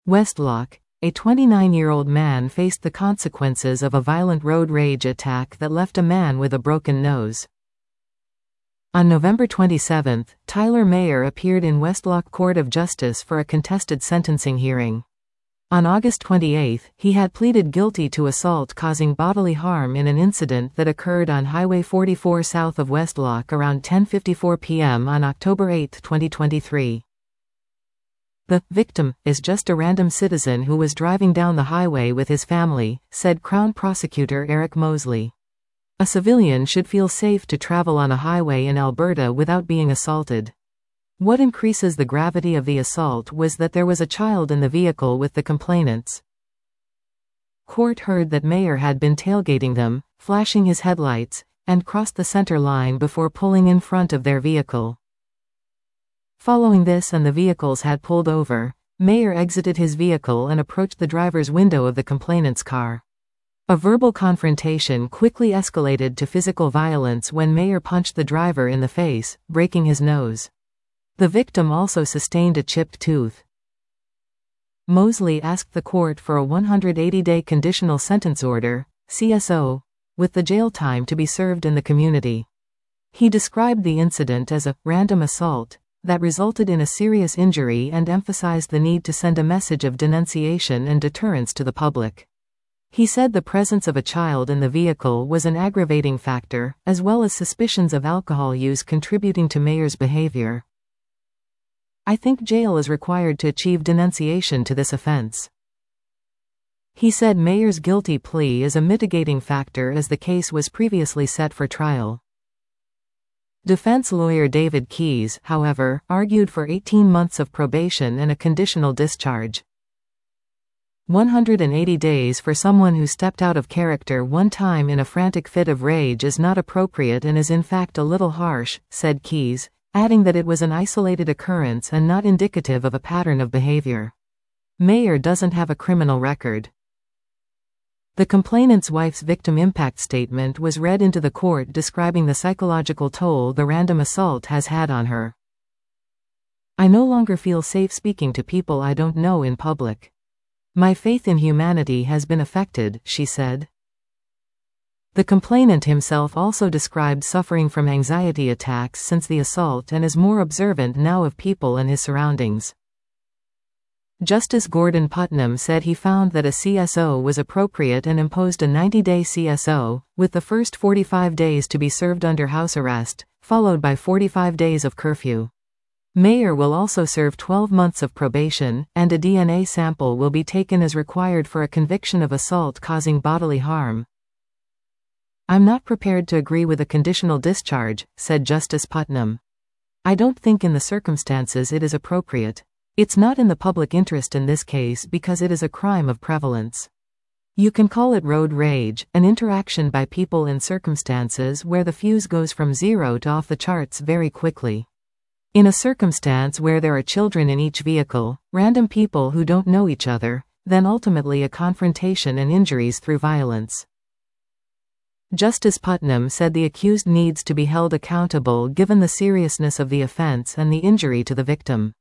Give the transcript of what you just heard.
Westlock, a 29-year-old man faced the consequences of a violent road rage attack that left a man with a broken nose. On November 27, Tyler Mayer appeared in Westlock Court of Justice for a contested sentencing hearing. On August 28, he had pleaded guilty to assault causing bodily harm in an incident that occurred on Highway 44 south of Westlock around 10:54 p.m. on October 8, 2023. The victim is just a random citizen who was driving down the highway with his family, said Crown Prosecutor Eric Mosley. A civilian should feel safe to travel on a highway in Alberta without being assaulted. What increases the gravity of the assault was that there was a child in the vehicle with the complainants. Court heard that Mayer had been tailgating them, flashing his headlights, and crossed the center line before pulling in front of their vehicle. Following this and the vehicles had pulled over, Mayer exited his vehicle and approached the driver's window of the complainant's car. A verbal confrontation quickly escalated to physical violence when Mayer punched the driver in the face, breaking his nose. The victim also sustained a chipped tooth. Mosley asked the court for a 180-day conditional sentence order, CSO, with the jail time to be served in the community. He described the incident as a random assault that resulted in a serious injury and emphasized the need to send a message of denunciation and deterrence to the public. He said the presence of a child in the vehicle was an aggravating factor, as well as suspicions of alcohol use contributing to Mayer's behavior. I think jail is required to achieve denunciation to this offense. He said Mayer's guilty plea is a mitigating factor as the case was previously set for trial. Defense lawyer David Keyes, however, argued for 18 months of probation and a conditional discharge. 180 days for someone who stepped out of character one time in a frantic fit of rage is not appropriate and is in fact a little harsh, said Keyes, adding that it was an isolated occurrence and not indicative of a pattern of behavior. Mayer doesn't have a criminal record. The complainant's wife's victim impact statement was read into the court describing the psychological toll the random assault has had on her. I no longer feel safe speaking to people I don't know in public. My faith in humanity has been affected, she said. The complainant himself also described suffering from anxiety attacks since the assault and is more observant now of people and his surroundings. Justice Gordon Putnam said he found that a CSO was appropriate and imposed a 90-day CSO, with the first 45 days to be served under house arrest, followed by 45 days of curfew. Mayer will also serve 12 months of probation, and a DNA sample will be taken as required for a conviction of assault causing bodily harm. I'm not prepared to agree with a conditional discharge, said Justice Putnam. I don't think in the circumstances it is appropriate. It's not in the public interest in this case because it is a crime of prevalence. You can call it road rage, an interaction by people in circumstances where the fuse goes from zero to off the charts very quickly. In a circumstance where there are children in each vehicle, random people who don't know each other, then ultimately a confrontation and injuries through violence. Justice Putnam said the accused needs to be held accountable given the seriousness of the offense and the injury to the victim.